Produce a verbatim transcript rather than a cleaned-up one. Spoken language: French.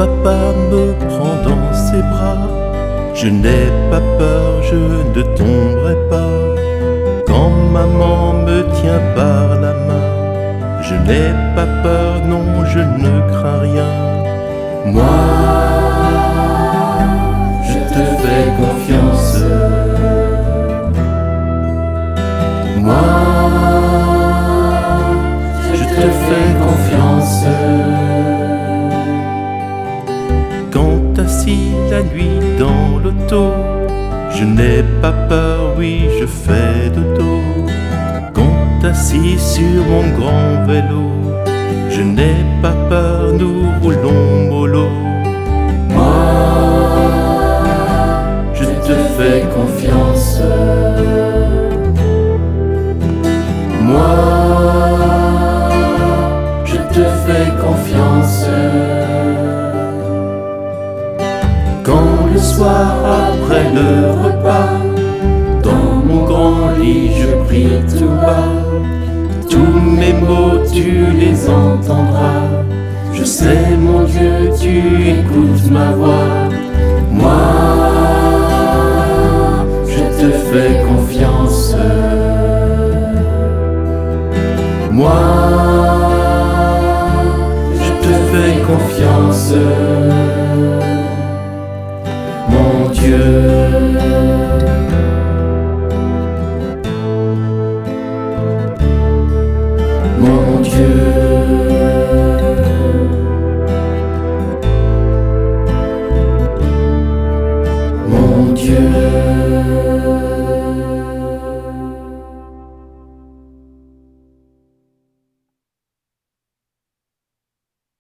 papa me prend dans ses bras, je n'ai pas peur, je ne tomberai pas. Quand maman me tient par la main, je n'ai pas peur, non, je ne crains rien. Moi, je te fais confiance. Moi, je te fais confiance. Quand assis la nuit dans l'auto, je n'ai pas peur, oui, je fais dodo. Quand assis sur mon grand vélo, je n'ai pas peur, nous roulons mollo. Moi, je te fais confiance. Moi, je te fais confiance. Quand le soir après le repas, dans mon grand lit je prie tout bas, tous mes mots tu les entendras. Je sais mon Dieu, tu écoutes ma voix. Moi, je te fais confiance. Moi, je te fais confiance. Mon Dieu, mon Dieu, mon Dieu.